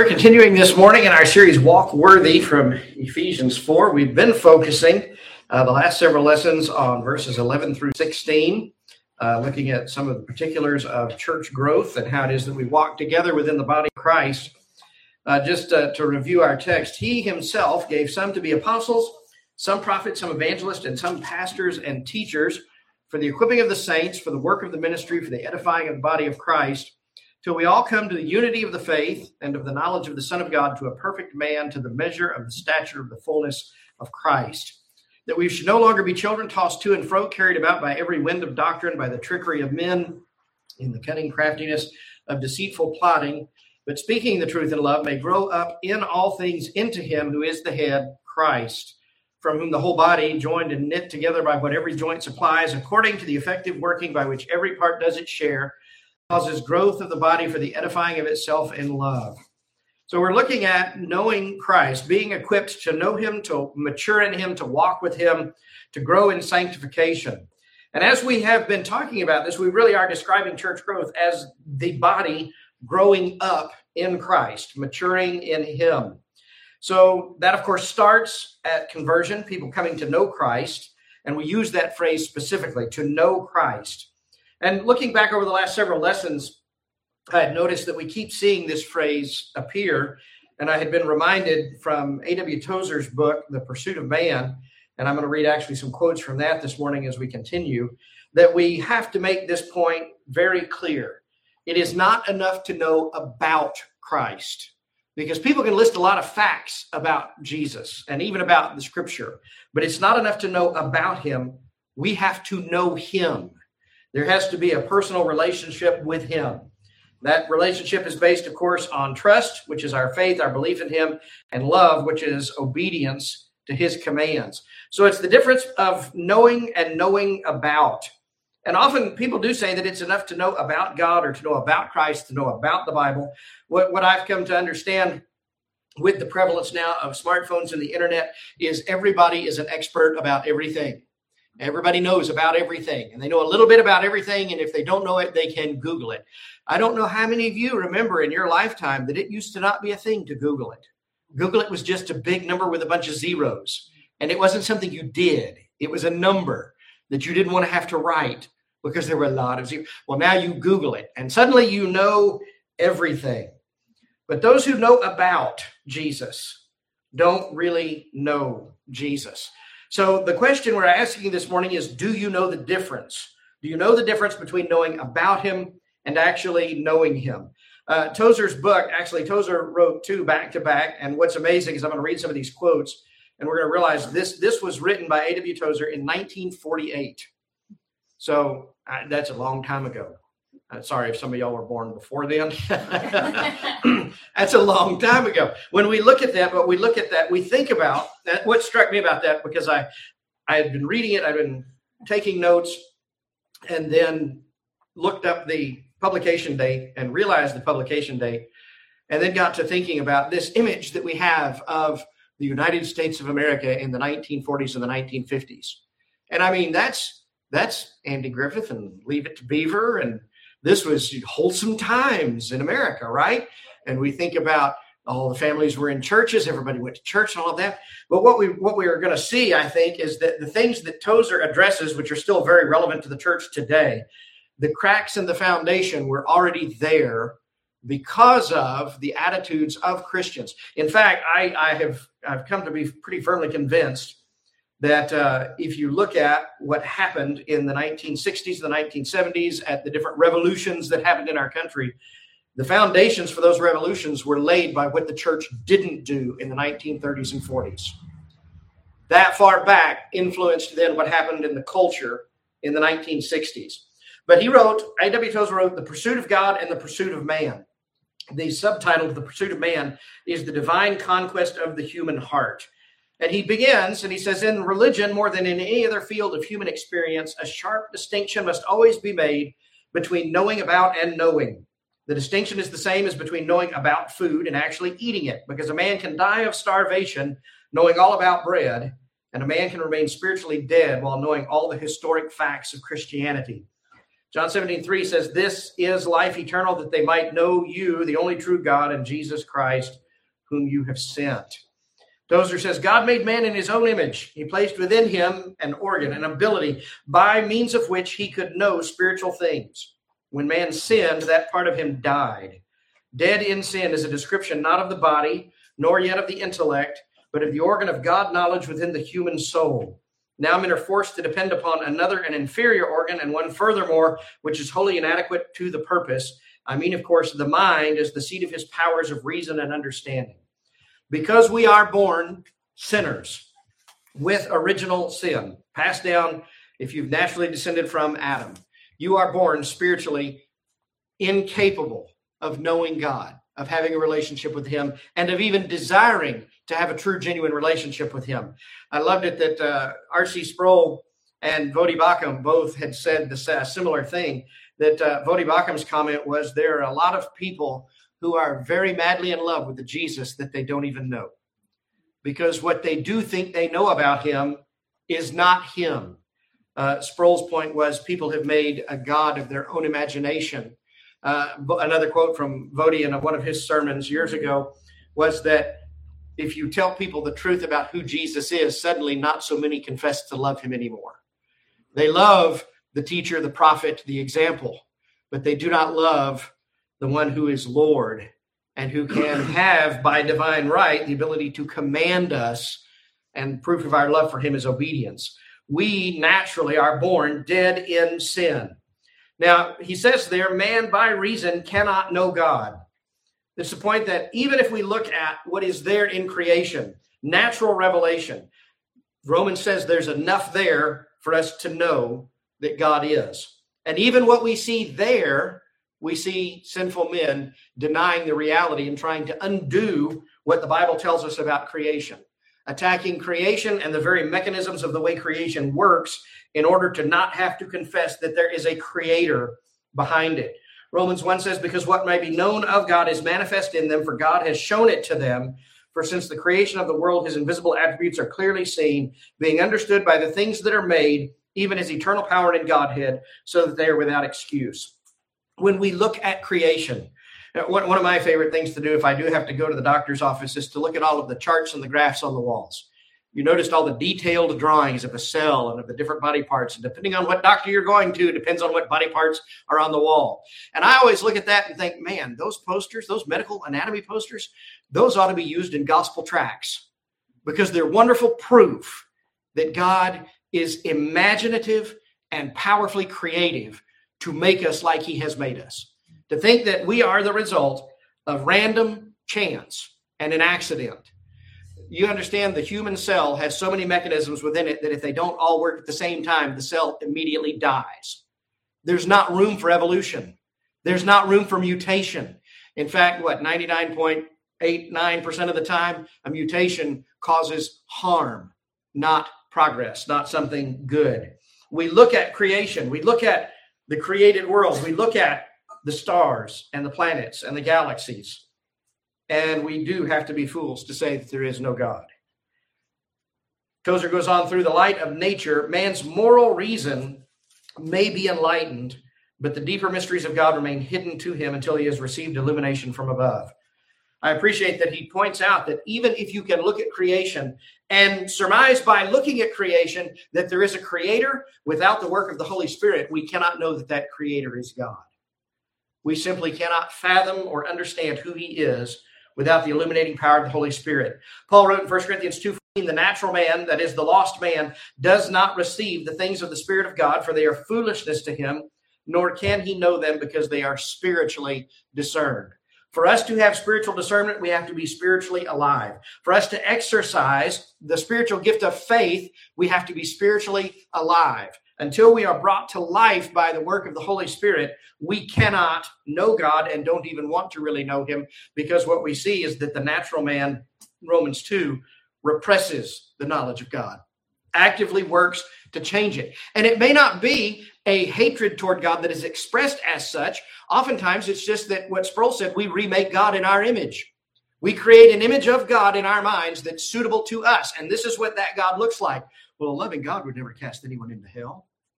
We're continuing this morning in our series, Walk Worthy, from Ephesians 4. We've been focusing the last several lessons on verses 11 through 16, looking at some of the particulars of church growth and how it is that we walk together within the body of Christ. Just to review our text, he himself gave some to be apostles, some prophets, some evangelists, and some pastors and teachers for the equipping of the saints, for the work of the ministry, for the edifying of the body of Christ, till we all come to the unity of the faith and of the knowledge of the Son of God, to a perfect man, to the measure of the stature of the fullness of Christ, that we should no longer be children tossed to and fro, carried about by every wind of doctrine, by the trickery of men, in the cunning craftiness of deceitful plotting, but speaking the truth in love, may grow up in all things into him who is the head, Christ, from whom the whole body, joined and knit together by what every joint supplies, according to the effective working by which every part does its share, causes growth of the body for the edifying of itself in love. So we're looking at knowing Christ, being equipped to know him, to mature in him, to walk with him, to grow in sanctification. And as we have been talking about this, we really are describing church growth as the body growing up in Christ, maturing in him. So that, of course, starts at conversion, people coming to know Christ. And we use that phrase specifically, to know Christ. And looking back over the last several lessons, I had noticed that we keep seeing this phrase appear. And I had been reminded from A.W. Tozer's book, The Pursuit of Man, and I'm going to read actually some quotes from that this morning as we continue, that we have to make this point very clear. It is not enough to know about Christ, because people can list a lot of facts about Jesus and even about the scripture, but it's not enough to know about him. We have to know him. There has to be a personal relationship with him. That relationship is based, of course, on trust, which is our faith, our belief in him, and love, which is obedience to his commands. So it's the difference of knowing and knowing about. And often people do say that it's enough to know about God or to know about Christ, to know about the Bible. What I've come to understand with the prevalence now of smartphones and the internet is everybody is an expert about everything. Everybody knows about everything, and they know a little bit about everything, and if they don't know it, they can Google it. I don't know how many of you remember in your lifetime that it used to not be a thing to Google it. Google it was just a big number with a bunch of zeros, and it wasn't something you did. It was a number that you didn't want to have to write because there were a lot of zeros. Well, now you Google it, and suddenly you know everything. But those who know about Jesus don't really know Jesus. So the question we're asking this morning is, do you know the difference? Do you know the difference between knowing about him and actually knowing him? Tozer's book, actually, Tozer wrote two back to back. And what's amazing is I'm going to read some of these quotes, and we're going to realize this was written by A.W. Tozer in 1948. So that's a long time ago. Sorry if some of y'all were born before then. That's a long time ago. When we look at that, we think about that. What struck me about that, because I had been reading it, I've been taking notes, and then looked up the publication date and realized the publication date, and then got to thinking about this image that we have of the United States of America in the 1940s and the 1950s. And I mean, that's Andy Griffith and Leave It to Beaver, and this was wholesome times in America, right? And we think about all the families were in churches, everybody went to church and all of that. But what we are going to see, I think, is that the things that Tozer addresses, which are still very relevant to the church today, the cracks in the foundation were already there because of the attitudes of Christians. In fact, I've come to be pretty firmly convinced that if you look at what happened in the 1960s, the 1970s, at the different revolutions that happened in our country, the foundations for those revolutions were laid by what the church didn't do in the 1930s and 40s. That far back influenced then what happened in the culture in the 1960s. But A.W. Tozer wrote, The Pursuit of God and the Pursuit of Man. The subtitle of The Pursuit of Man is The Divine Conquest of the Human Heart. And he begins, and he says, in religion, more than in any other field of human experience, a sharp distinction must always be made between knowing about and knowing. The distinction is the same as between knowing about food and actually eating it, because a man can die of starvation knowing all about bread, and a man can remain spiritually dead while knowing all the historic facts of Christianity. John 17:3 says, this is life eternal, that they might know you, the only true God, and Jesus Christ, whom you have sent. Tozer says, God made man in his own image. He placed within him an organ, an ability, by means of which he could know spiritual things. When man sinned, that part of him died. Dead in sin is a description not of the body, nor yet of the intellect, but of the organ of God knowledge within the human soul. Now men are forced to depend upon another, an inferior organ, and one furthermore, which is wholly inadequate to the purpose. I mean, of course, the mind is the seat of his powers of reason and understanding. Because we are born sinners with original sin, passed down, if you've naturally descended from Adam, you are born spiritually incapable of knowing God, of having a relationship with him, and of even desiring to have a true, genuine relationship with him. I loved it that R.C. Sproul and Voddie Baucham both had said the similar thing, that Voddie Baucham's comment was, there are a lot of people who are very madly in love with the Jesus that they don't even know, because what they do think they know about him is not him. Sproul's point was, people have made a God of their own imagination. Another quote from Voddie in one of his sermons years ago was that if you tell people the truth about who Jesus is, suddenly not so many confess to love him anymore. They love the teacher, the prophet, the example, but they do not love the one who is Lord and who can have, by divine right, the ability to command us, and proof of our love for him is obedience. We naturally are born dead in sin. Now, he says there, man by reason cannot know God. It's the point that even if we look at what is there in creation, natural revelation, Romans says there's enough there for us to know that God is. And even what we see there, we see sinful men denying the reality and trying to undo what the Bible tells us about creation, attacking creation and the very mechanisms of the way creation works in order to not have to confess that there is a creator behind it. Romans 1 says, because what may be known of God is manifest in them, for God has shown it to them. For since the creation of the world, his invisible attributes are clearly seen, being understood by the things that are made, even his eternal power and Godhead, so that they are without excuse. When we look at creation, one of my favorite things to do if I do have to go to the doctor's office is to look at all of the charts and the graphs on the walls. You noticed all the detailed drawings of a cell and of the different body parts. And depending on what doctor you're going to, depends on what body parts are on the wall. And I always look at that and think, man, those posters, those medical anatomy posters, those ought to be used in gospel tracts, because they're wonderful proof that God is imaginative and powerfully creative to make us like he has made us. To think that we are the result of random chance and an accident. You understand the human cell has so many mechanisms within it that if they don't all work at the same time, the cell immediately dies. There's not room for evolution. There's not room for mutation. In fact, 99.89% of the time, a mutation causes harm, not progress, not something good. We look at creation. We look at the created world. We look at the stars and the planets and the galaxies. And we do have to be fools to say that there is no God. Tozer goes on, through the light of nature, man's moral reason may be enlightened, but the deeper mysteries of God remain hidden to him until he has received illumination from above. I appreciate that he points out that even if you can look at creation and surmise by looking at creation that there is a creator, without the work of the Holy Spirit, we cannot know that that creator is God. We simply cannot fathom or understand who he is without the illuminating power of the Holy Spirit. Paul wrote in 1 Corinthians 2:14, the natural man, that is the lost man, does not receive the things of the Spirit of God, for they are foolishness to him, nor can he know them because they are spiritually discerned. For us to have spiritual discernment, we have to be spiritually alive. For us to exercise the spiritual gift of faith, we have to be spiritually alive. Until we are brought to life by the work of the Holy Spirit, we cannot know God and don't even want to really know him, because what we see is that the natural man, Romans 2, represses the knowledge of God, actively works to change it. And it may not be a hatred toward God that is expressed as such. Oftentimes, it's just that what Sproul said, we remake God in our image. We create an image of God in our minds that's suitable to us. And this is what that God looks like. Well, a loving God would never cast anyone into hell.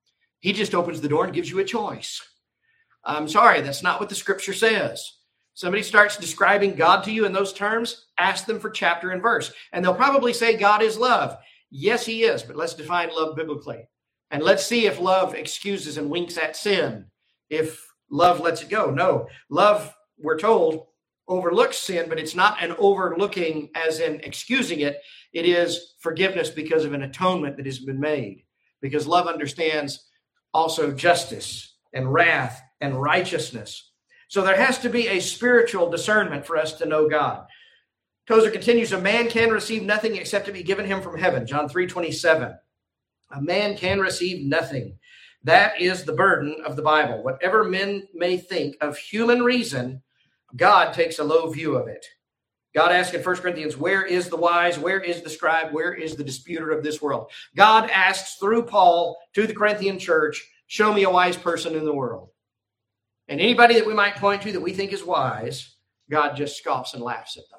He just opens the door and gives you a choice. I'm sorry, that's not what the scripture says. Somebody starts describing God to you in those terms, ask them for chapter and verse. And they'll probably say God is love. Yes, he is, but let's define love biblically. And let's see if love excuses and winks at sin. If love lets it go. No, love, we're told, overlooks sin, but it's not an overlooking as in excusing it. It is forgiveness because of an atonement that has been made. Because love understands also justice and wrath and righteousness. So there has to be a spiritual discernment for us to know God. Tozer continues, a man can receive nothing except to be given him from heaven. John 3:27. A man can receive nothing. That is the burden of the Bible. Whatever men may think of human reason, God takes a low view of it. God asks in 1 Corinthians, where is the wise? Where is the scribe? Where is the disputer of this world? God asks through Paul to the Corinthian church, show me a wise person in the world. And anybody that we might point to that we think is wise, God just scoffs and laughs at them.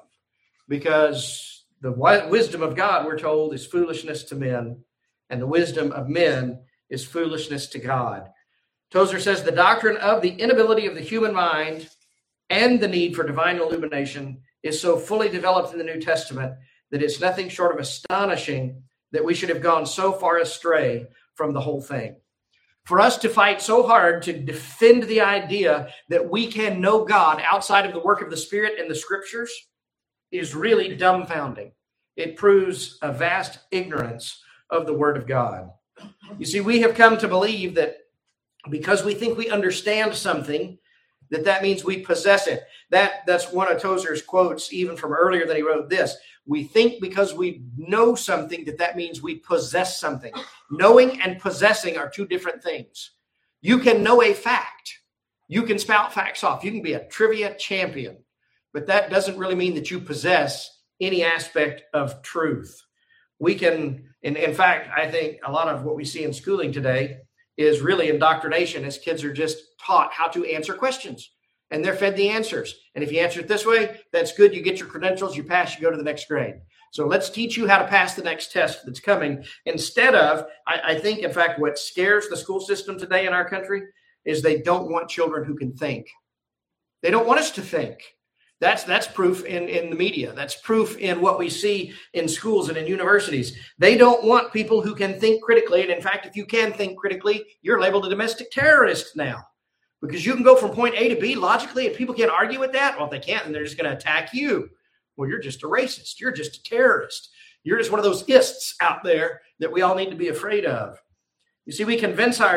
Because the wisdom of God, we're told, is foolishness to men, and the wisdom of men is foolishness to God. Tozer says the doctrine of the inability of the human mind and the need for divine illumination is so fully developed in the New Testament that it's nothing short of astonishing that we should have gone so far astray from the whole thing. For us to fight so hard to defend the idea that we can know God outside of the work of the Spirit and the Scriptures is really dumbfounding. It proves a vast ignorance of the Word of God. You see, we have come to believe that because we think we understand something, that means we possess it. That's one of Tozer's quotes, even from earlier that he wrote this. We think because we know something that means we possess something. Knowing and possessing are two different things. You can know a fact. You can spout facts off. You can be a trivia champion. But that doesn't really mean that you possess any aspect of truth. We can, in fact, I think a lot of what we see in schooling today is really indoctrination, as kids are just taught how to answer questions. And they're fed the answers. And if you answer it this way, that's good. You get your credentials, you pass, you go to the next grade. So let's teach you how to pass the next test that's coming. Instead of, I think, in fact, what scares the school system today in our country is they don't want children who can think. They don't want us to think. That's proof in the media. That's proof in what we see in schools and in universities. They don't want people who can think critically. And in fact, if you can think critically, you're labeled a domestic terrorist now. Because you can go from point A to B logically, and people can't argue with that. Well, if they can't, then they're just going to attack you. Well, you're just a racist. You're just a terrorist. You're just one of those ists out there that we all need to be afraid of. You see, we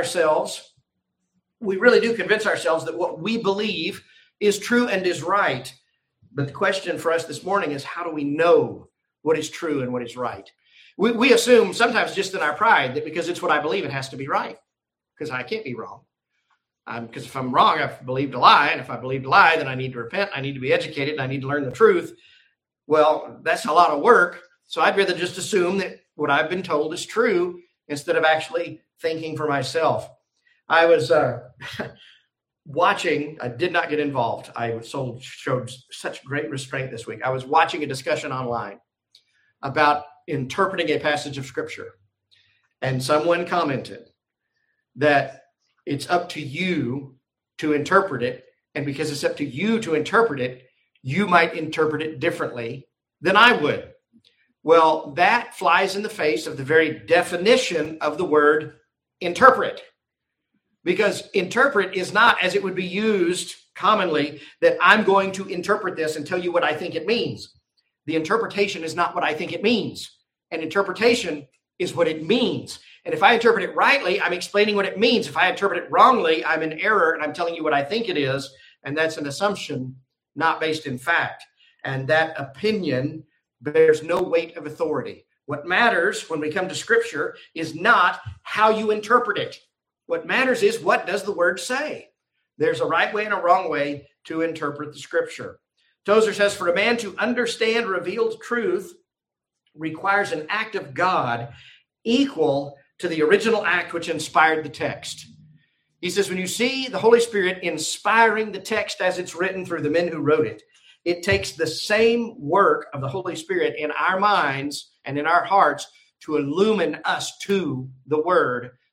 really do convince ourselves that what we believe is true and is right. But the question for us this morning is, how do we know what is true and what is right? We assume sometimes just in our pride that because it's what I believe, it has to be right, because I can't be wrong. Because if I'm wrong, I've believed a lie. And if I believed a lie, then I need to repent. I need to be educated. And I need to learn the truth. Well, that's a lot of work. So I'd rather just assume that what I've been told is true instead of actually thinking for myself. I was watching. I did not get involved. I showed such great restraint this week. I was watching a discussion online about interpreting a passage of Scripture. And someone commented that it's up to you to interpret it. And because it's up to you to interpret it, you might interpret it differently than I would. Well, that flies in the face of the very definition of the word interpret. Because interpret is not, as it would be used commonly, that I'm going to interpret this and tell you what I think it means. The interpretation is not what I think it means. An interpretation is what it means. And if I interpret it rightly, I'm explaining what it means. If I interpret it wrongly, I'm in error and I'm telling you what I think it is. And that's an assumption not based in fact. And that opinion bears no weight of authority. What matters when we come to Scripture is not how you interpret it. What matters is, what does the word say? There's a right way and a wrong way to interpret the Scripture. Tozer says, for a man to understand revealed truth requires an act of God equal to the original act which inspired the text. He says, when you see the Holy Spirit inspiring the text as it's written through the men who wrote it, it takes the same work of the Holy Spirit in our minds and in our hearts to illumine us to the word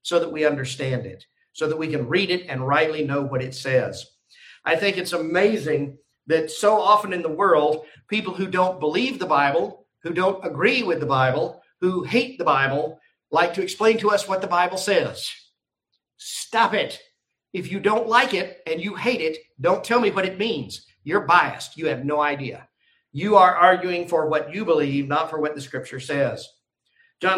so that we understand it, so that we can read it and rightly know what it says. I think it's amazing that so often in the world, people who don't believe the Bible, who don't agree with the Bible, who hate the Bible, like to explain to us what the Bible says. Stop it. If you don't like it and you hate it, don't tell me what it means. You're biased. You have no idea. You are arguing for what you believe, not for what the scripture says. John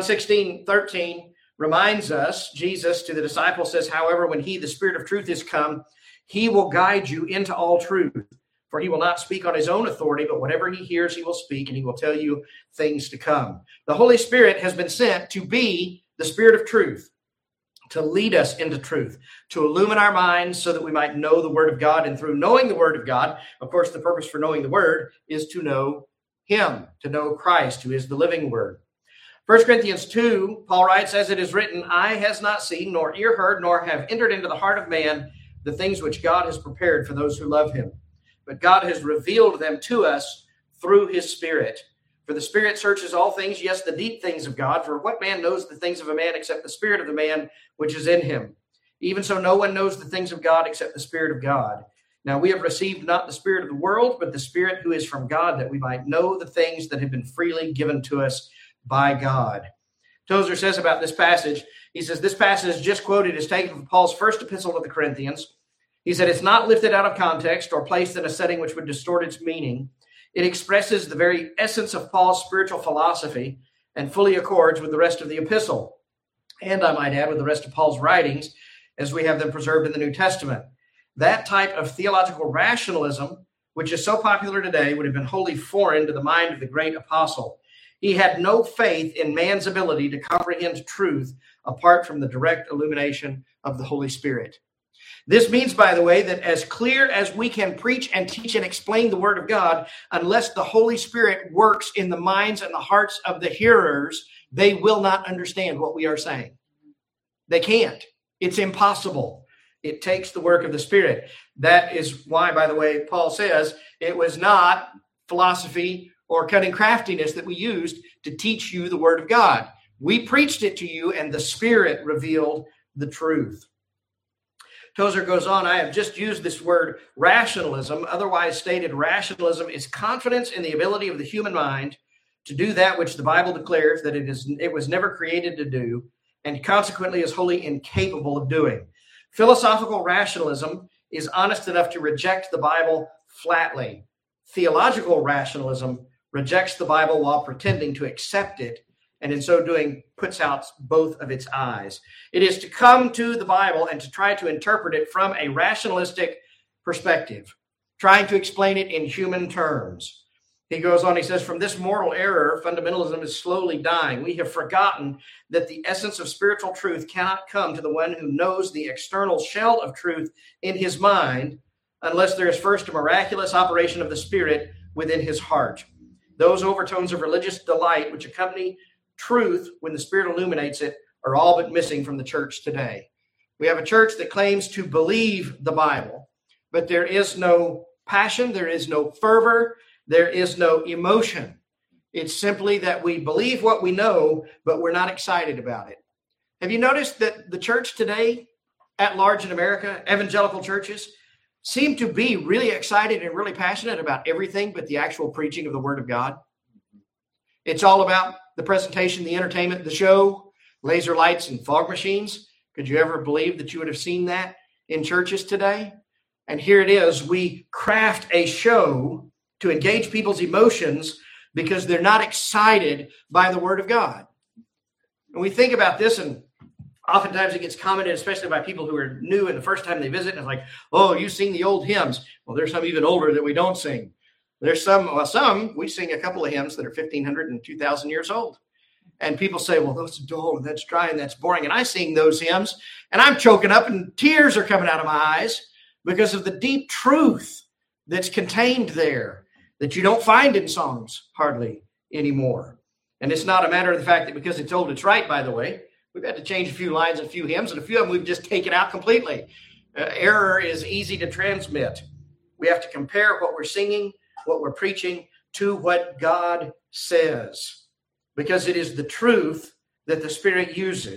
16:13 reminds us, Jesus to the disciples says, however, when he, the Spirit of truth, is come, he will guide you into all truth. For he will not speak on his own authority, but whatever he hears, he will speak, and he will tell you things to come. The Holy Spirit has been sent to be the Spirit of truth, to lead us into truth, to illumine our minds so that we might know the Word of God. And through knowing the Word of God, of course, the purpose for knowing the Word is to know him, to know Christ, who is the living Word. 1 Corinthians 2, Paul writes, as it is written, eye has not seen, nor ear heard, nor have entered into the heart of man the things which God has prepared for those who love him. But God has revealed them to us through his Spirit. For the Spirit searches all things, yes, the deep things of God. For what man knows the things of a man except the Spirit of the man which is in him? Even so, no one knows the things of God except the Spirit of God. Now we have received not the spirit of the world, but the Spirit who is from God, that we might know the things that have been freely given to us by God. Tozer says about this passage, he says, this passage just quoted is taken from Paul's first epistle to the Corinthians. He said, it's not lifted out of context or placed in a setting which would distort its meaning. It expresses the very essence of Paul's spiritual philosophy and fully accords with the rest of the epistle. And I might add, with the rest of Paul's writings, as we have them preserved in the New Testament. That type of theological rationalism, which is so popular today, would have been wholly foreign to the mind of the great apostle. He had no faith in man's ability to comprehend truth apart from the direct illumination of the Holy Spirit. This means, by the way, that as clear as we can preach and teach and explain the Word of God, unless the Holy Spirit works in the minds and the hearts of the hearers, they will not understand what we are saying. They can't. It's impossible. It takes the work of the Spirit. That is why, by the way, Paul says it was not philosophy or cunning craftiness that we used to teach you the Word of God. We preached it to you, and the Spirit revealed the truth. Tozer goes on, I have just used this word rationalism. Otherwise stated, rationalism is confidence in the ability of the human mind to do that which the Bible declares that it was never created to do, and consequently is wholly incapable of doing. Philosophical rationalism is honest enough to reject the Bible flatly. Theological rationalism rejects the Bible while pretending to accept it, and in so doing puts out both of its eyes. It is to come to the Bible and to try to interpret it from a rationalistic perspective, trying to explain it in human terms. He goes on, he says, from this moral error, fundamentalism is slowly dying. We have forgotten that the essence of spiritual truth cannot come to the one who knows the external shell of truth in his mind unless there is first a miraculous operation of the Spirit within his heart. Those overtones of religious delight which accompany truth when the Spirit illuminates it are all but missing from the church today. We have a church that claims to believe the Bible, but there is no passion, there is no fervor, there is no emotion. It's simply that we believe what we know, but we're not excited about it. Have you noticed that the church today, at large in America, evangelical churches, seem to be really excited and really passionate about everything but the actual preaching of the Word of God? It's all about the presentation, the entertainment, the show, laser lights and fog machines. Could you ever believe that you would have seen that in churches today? And here it is. We craft a show to engage people's emotions because they're not excited by the Word of God. And we think about this, and oftentimes it gets commented, especially by people who are new and the first time they visit, and it's like, oh, you sing the old hymns. Well, there's some even older that we don't sing. There's some, we sing a couple of hymns that are 1,500 and 2,000 years old. And people say, well, that's dull, and that's dry, and that's boring. And I sing those hymns, and I'm choking up, and tears are coming out of my eyes because of the deep truth that's contained there that you don't find in songs hardly anymore. And it's not a matter of the fact that because it's old, it's right, by the way. We've had to change a few lines, a few hymns, and a few of them we've just taken out completely. Error is easy to transmit. We have to compare what we're singing, what we're preaching, to what God says, because it is the truth that the Spirit uses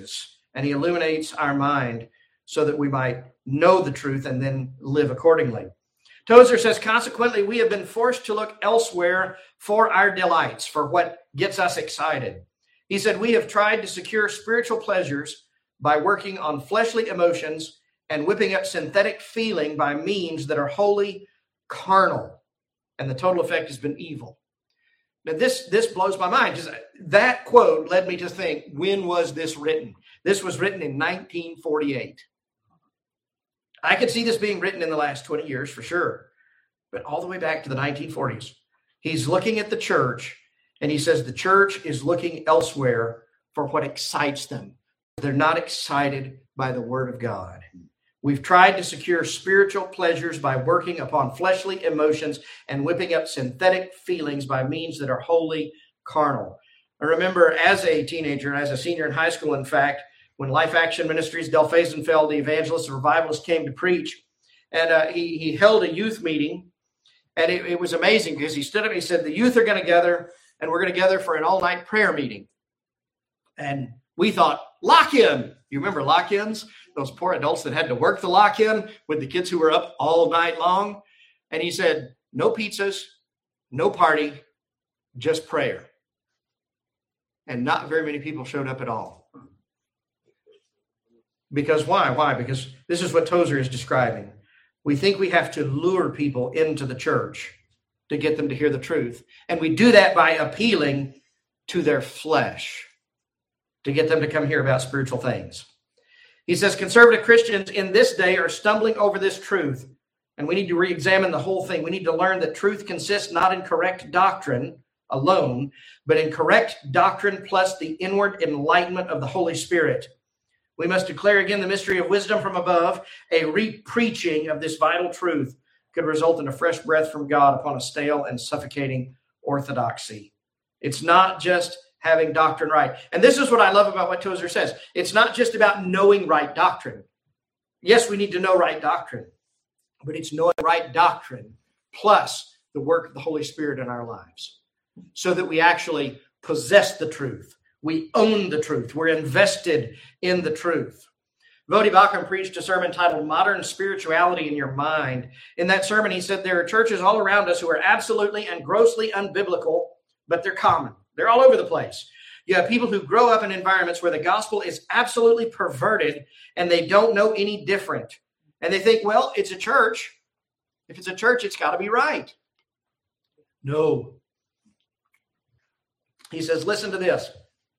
and he illuminates our mind so that we might know the truth and then live accordingly. Tozer says, consequently, we have been forced to look elsewhere for our delights, for what gets us excited. He said, we have tried to secure spiritual pleasures by working on fleshly emotions and whipping up synthetic feeling by means that are wholly carnal. And the total effect has been evil. Now, this blows my mind, because that quote led me to think, when was this written? This was written in 1948. I could see this being written in the last 20 years for sure, but all the way back to the 1940s. He's looking at the church, and he says the church is looking elsewhere for what excites them. They're not excited by the word of God. We've tried to secure spiritual pleasures by working upon fleshly emotions and whipping up synthetic feelings by means that are wholly carnal. I remember as a teenager, as a senior in high school, in fact, when Life Action Ministries, Del Faisenfeld, the evangelist, the revivalist, came to preach, and he held a youth meeting, and it was amazing because he stood up and he said, the youth are going to gather, and we're going to gather for an all-night prayer meeting. And we thought, lock-in. You remember lock-ins? Those poor adults that had to work the lock-in with the kids who were up all night long. And he said, no pizzas, no party, just prayer. And not very many people showed up at all. Because why? Why? Because this is what Tozer is describing. We think we have to lure people into the church to get them to hear the truth. And we do that by appealing to their flesh to get them to come hear about spiritual things. He says conservative Christians in this day are stumbling over this truth, and we need to re-examine the whole thing. We need to learn that truth consists not in correct doctrine alone, but in correct doctrine plus the inward enlightenment of the Holy Spirit. We must declare again the mystery of wisdom from above. A re-preaching of this vital truth could result in a fresh breath from God upon a stale and suffocating orthodoxy. It's not just having doctrine right. And this is what I love about what Tozer says. It's not just about knowing right doctrine. Yes, we need to know right doctrine, but it's knowing right doctrine plus the work of the Holy Spirit in our lives so that we actually possess the truth. We own the truth. We're invested in the truth. Voddie Baucham preached a sermon titled Modern Spirituality in Your Mind. In that sermon, he said there are churches all around us who are absolutely and grossly unbiblical, but they're common. They're all over the place. You have people who grow up in environments where the gospel is absolutely perverted and they don't know any different. And they think, well, it's a church. If it's a church, it's got to be right. No. He says, listen to this.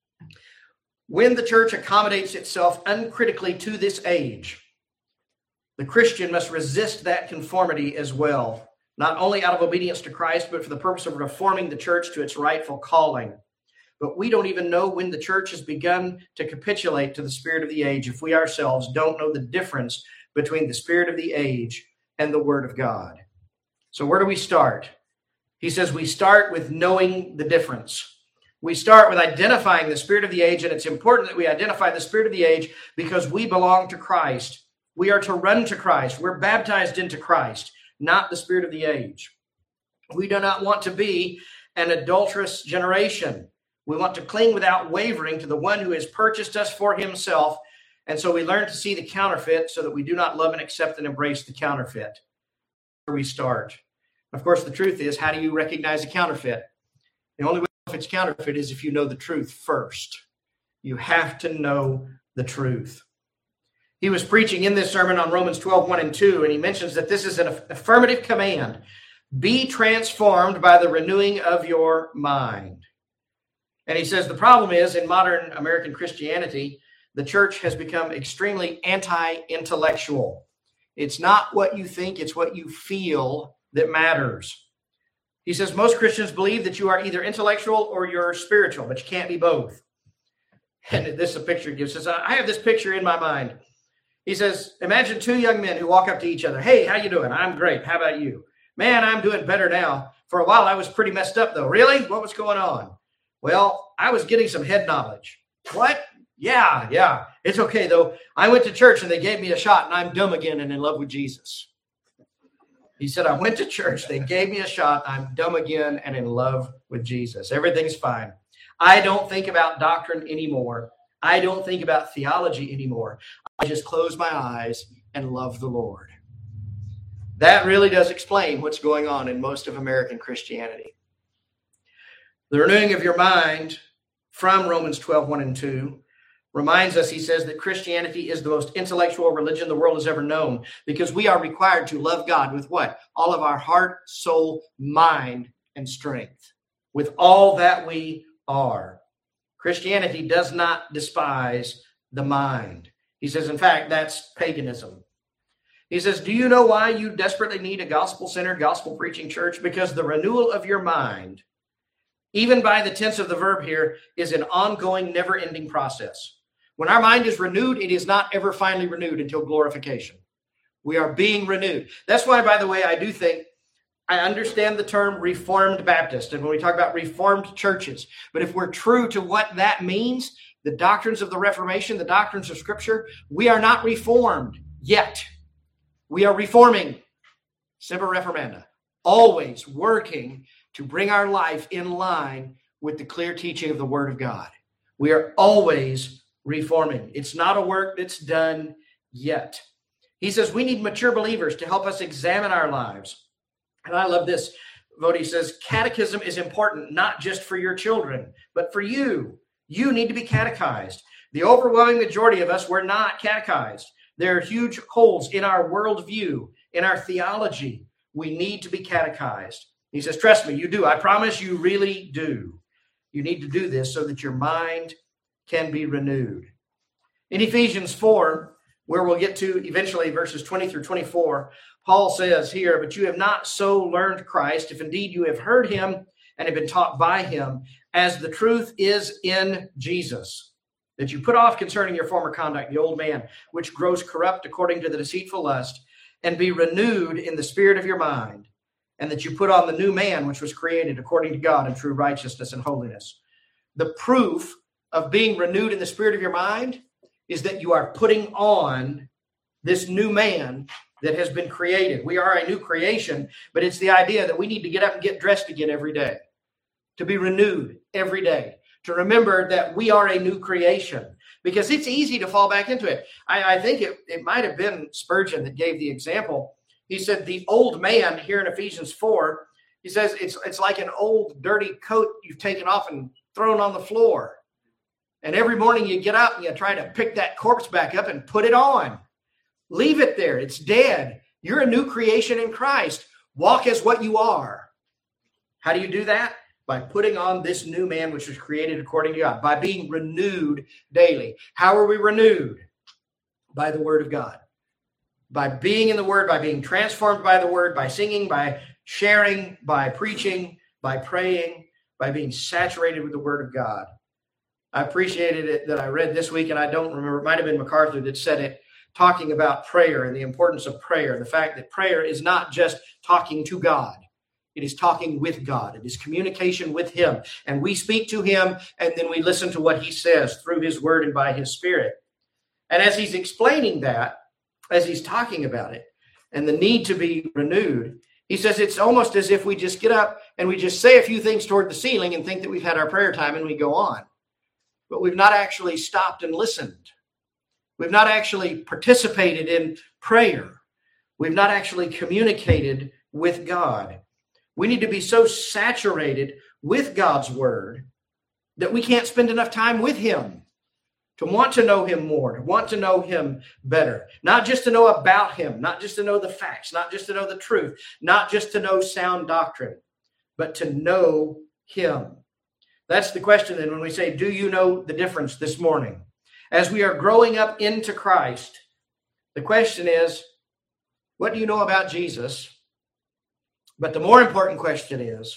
When the church accommodates itself uncritically to this age, the Christian must resist that conformity as well, not only out of obedience to Christ, but for the purpose of reforming the church to its rightful calling. But we don't even know when the church has begun to capitulate to the spirit of the age if we ourselves don't know the difference between the spirit of the age and the word of God. So where do we start? He says we start with knowing the difference. We start with identifying the spirit of the age, and it's important that we identify the spirit of the age because we belong to Christ. We are to run to Christ. We're baptized into Christ, not the spirit of the age. We do not want to be an adulterous generation. We want to cling without wavering to the one who has purchased us for himself. And so we learn to see the counterfeit so that we do not love and accept and embrace the counterfeit. Where we start. Of course, the truth is, how do you recognize a counterfeit? The only way if it's counterfeit is if you know the truth first. You have to know the truth. He was preaching in this sermon on Romans 12, 1 and 2, and he mentions that this is an affirmative command. Be transformed by the renewing of your mind. And he says the problem is in modern American Christianity, the church has become extremely anti-intellectual. It's not what you think, it's what you feel that matters. He says most Christians believe that you are either intellectual or you're spiritual, but you can't be both. And this is a picture he gives us. I have this picture in my mind. He says, imagine two young men who walk up to each other. Hey, how you doing? I'm great. How about you? Man, I'm doing better now. For a while, I was pretty messed up, though. Really? What was going on? Well, I was getting some head knowledge. What? Yeah. It's okay, though. I went to church, and they gave me a shot, and I'm dumb again and in love with Jesus. He said, I went to church. They gave me a shot. I'm dumb again and in love with Jesus. Everything's fine. I don't think about doctrine anymore. I don't think about theology anymore. I just close my eyes and love the Lord. That really does explain what's going on in most of American Christianity. The renewing of your mind from Romans 12:1 and 2 reminds us, he says, that Christianity is the most intellectual religion the world has ever known, because we are required to love God with what? All of our heart, soul, mind, and strength. With all that we are. Christianity does not despise the mind. He says, in fact, that's paganism. He says, do you know why you desperately need a gospel-centered, gospel-preaching church? Because the renewal of your mind, even by the tense of the verb here, is an ongoing, never-ending process. When our mind is renewed, it is not ever finally renewed until glorification. We are being renewed. That's why, by the way, I understand the term Reformed Baptist, and when we talk about Reformed churches, but if we're true to what that means, the doctrines of the Reformation, the doctrines of Scripture, we are not reformed yet. We are reforming, semper reformanda, always working to bring our life in line with the clear teaching of the Word of God. We are always reforming. It's not a work that's done yet. He says we need mature believers to help us examine our lives. And I love this. Voddie says, catechism is important, not just for your children, but for you. You need to be catechized. The overwhelming majority of us were not catechized. There are huge holes in our worldview, in our theology. We need to be catechized. He says, trust me, you do. I promise you really do. You need to do this so that your mind can be renewed. In Ephesians 4, where we'll get to eventually verses 20 through 24, Paul says here, but you have not so learned Christ, if indeed you have heard him and have been taught by him, as the truth is in Jesus, that you put off concerning your former conduct, the old man, which grows corrupt according to the deceitful lust, and be renewed in the spirit of your mind, and that you put on the new man, which was created according to God in true righteousness and holiness. The proof of being renewed in the spirit of your mind is that you are putting on this new man that has been created. We are a new creation, but it's the idea that we need to get up and get dressed again every day, to be renewed every day, to remember that we are a new creation, because it's easy to fall back into it. I think it might have been Spurgeon that gave the example. He said the old man here in Ephesians 4, he says it's like an old dirty coat you've taken off and thrown on the floor. And every morning you get up and you try to pick that corpse back up and put it on. Leave it there. It's dead. You're a new creation in Christ. Walk as what you are. How do you do that? By putting on this new man, which was created according to God, by being renewed daily. How are we renewed? By the Word of God. By being in the Word, by being transformed by the Word, by singing, by sharing, by preaching, by praying, by being saturated with the Word of God. I appreciated it that I read this week, and I don't remember, it might have been MacArthur that said it, talking about prayer and the importance of prayer, the fact that prayer is not just talking to God. It is talking with God. It is communication with him. And we speak to him, and then we listen to what he says through his word and by his spirit. And as he's explaining that, as he's talking about it, and the need to be renewed, he says it's almost as if we just get up and we just say a few things toward the ceiling and think that we've had our prayer time and we go on. But we've not actually stopped and listened. We've not actually participated in prayer. We've not actually communicated with God. We need to be so saturated with God's word that we can't spend enough time with him to want to know him more, to want to know him better. Not just to know about him, not just to know the facts, not just to know the truth, not just to know sound doctrine, but to know him. That's the question then when we say, do you know the difference this morning? As we are growing up into Christ, the question is, what do you know about Jesus? But the more important question is,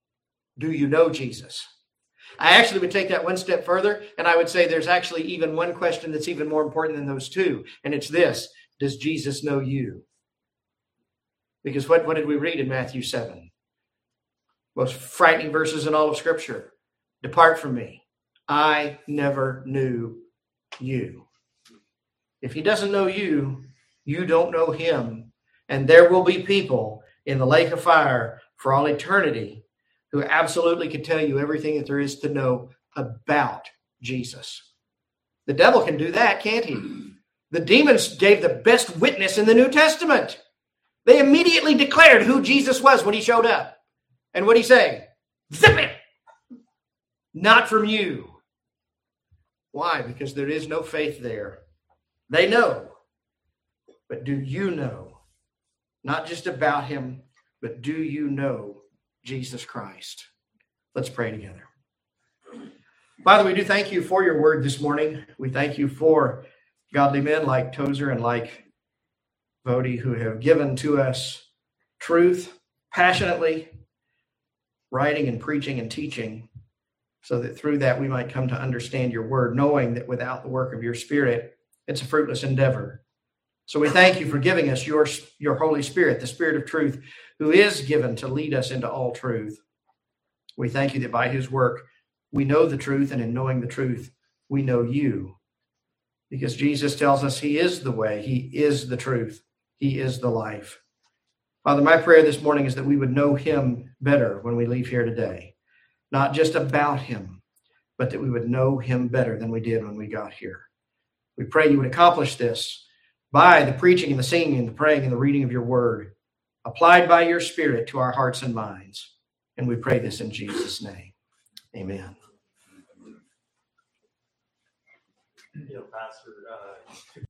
do you know Jesus? I actually would take that one step further, and I would say there's actually even one question that's even more important than those two, and it's this: does Jesus know you? Because what did we read in Matthew 7? Most frightening verses in all of Scripture. Depart from me. I never knew you. If he doesn't know you, you don't know him. And there will be people in the lake of fire for all eternity who absolutely can tell you everything that there is to know about Jesus. The devil can do that, can't he? The demons gave the best witness in the New Testament. They immediately declared who Jesus was when he showed up. And what did he say? Zip it! Not from you. Why? Because there is no faith there. They know. But do you know? Not just about him, but do you know Jesus Christ? Let's pray together. Father, we do thank you for your word this morning. We thank you for godly men like Tozer and like Vody who have given to us truth passionately, writing and preaching and teaching, so that through that we might come to understand your word, knowing that without the work of your Spirit, it's a fruitless endeavor. So we thank you for giving us your Holy Spirit, the Spirit of truth, who is given to lead us into all truth. We thank you that by his work, we know the truth, and in knowing the truth, we know you. Because Jesus tells us he is the way, he is the truth, he is the life. Father, my prayer this morning is that we would know him better when we leave here today. Not just about him, but that we would know him better than we did when we got here. We pray you would accomplish this by the preaching and the singing and the praying and the reading of your word, applied by your Spirit to our hearts and minds. And we pray this in Jesus' name. Amen. Pastor,